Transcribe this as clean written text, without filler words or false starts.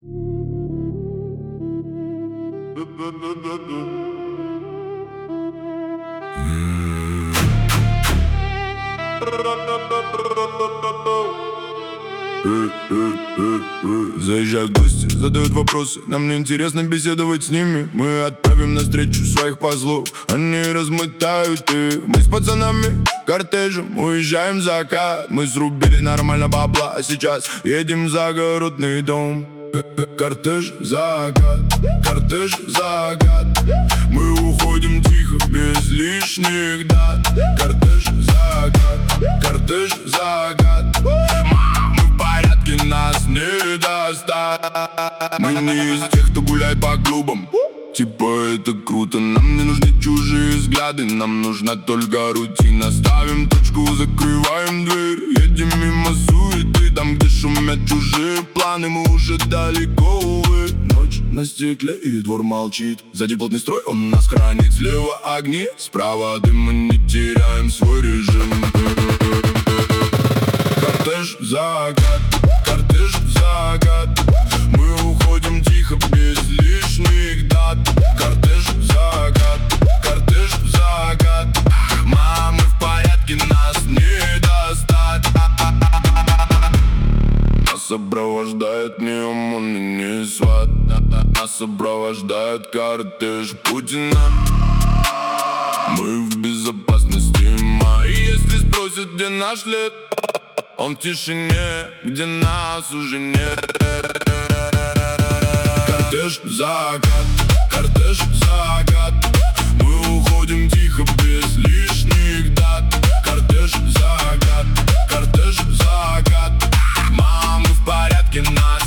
Заезжают гости, задают вопросы, нам не интересно беседовать с ними. Мы отправим навстречу своих позлов, они размотают их. Мы с пацанами кортежем уезжаем в закат. Мы срубили нормально бабла, а сейчас едем в загородный дом. Кортеж закат, кортеж закат. Мы уходим тихо, без лишних дат. Кортеж закат, кортеж закат. Мы в порядке, нас не достать. Мы не из тех, кто гуляет по клубам. Типа это круто, нам не нужны чужие взгляды, нам нужна только рутина. Ставим точку, закрываем дверь, едем мимо суеты. Там, где шумят чужие планы, мы уже далеко, увы. Ночь на стекле и двор молчит. Сзади плотный строй, он нас хранит. Слева огни, справа дым, мы не теряем свой режим. Кортеж закат, кортеж закат. Мы уходим тихо, без лишних дат. Кортеж закат, кортеж закат. Мамы в порядке, нас не достать. Нас сопровождает не ОМОН и не СВАТ. Нас сопровождает кортеж Путина. Мы в безопасности, ма. И если спросят, где наш лет, он в тишине, где нас уже нет. Кортеж закат, кортеж закат. Мы уходим тихо, без лишних дат. Кортеж закат, кортеж закат. Мамы в порядке, нас